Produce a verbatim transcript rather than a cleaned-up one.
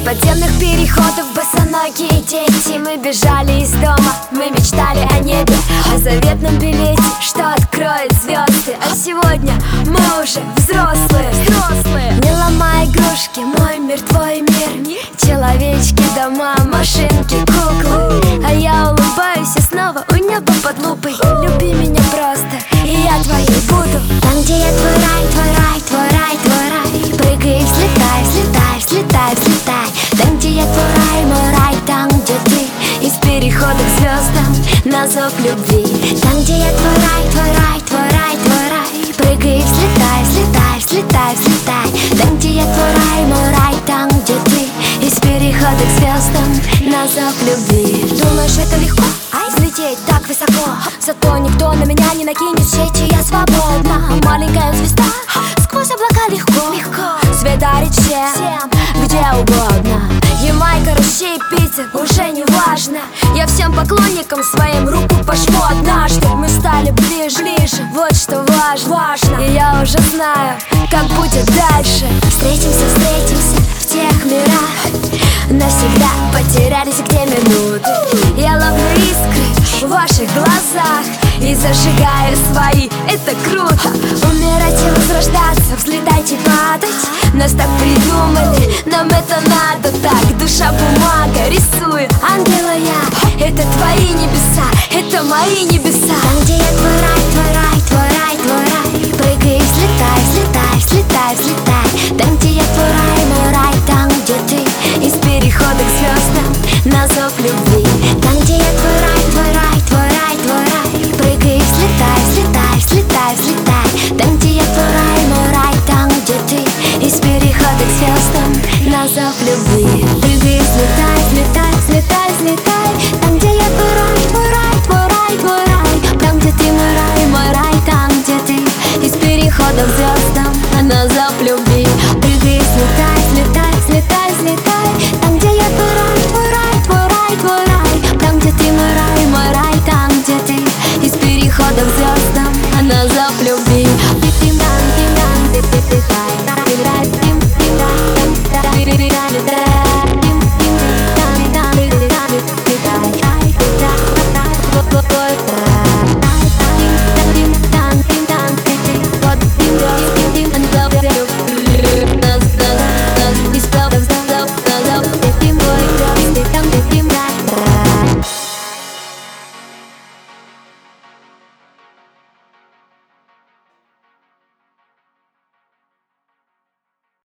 подземных переходов босоногие дети. Мы бежали из дома, мы мечтали о небе, о заветном билете, что откроет звезды. А сегодня мы уже взрослые, взрослые. Не ломай игрушки, мой мир, твой мир. Человечки, дома, машинки, куклы. А я улыбаюсь и снова у неба под лупой. Люби меня просто, и я твоей буду. Там, где я твой рай, твой рай, твой рай, твой рай. Прыгай, взлетай, взлетай, взлетай, взлетай. Там, где я твой рай, мой рай, там, где ты. Из перехода к звездам на зов любви. Там, где я твой рай, твой рай, твой рай, твой рай. Прыгай, взлетай, взлетай, взлетай, взлетай. Там, где я твой рай, мой рай, там, где ты. Из перехода к звездам на зов любви. Думаешь, это легко? Взлететь так высоко, зато никто на меня не накинет сети. Я свободна, маленькая звезда. Сквозь облака легко, легко. Свет дарит всем, всем, где угодно. Ямайка, Россия, Питер, уже не важно. Я всем поклонникам своим руку пожму однажды. Мы стали ближе, ближе, вот что важно, важно. И я уже знаю, как будет дальше. Встретимся, встретимся в тех мирах. Навсегда потерялись где минуты. Я ловлю искры в ваших глазах и зажигаю свои, это круто. Умирать и возрождаться, взлетать и падать. Нас так придумали, нам это надо так. Душа бумага, рисую ангела я. Это твои небеса, это мои небеса. Там, где я твой рай, твой рай, твой рай, твой рай. Прыгай, взлетай, взлетай, взлетай, взлетай. Там, где я твой рай, мой рай, там, где ты. Из перехода к звездам на зов любви.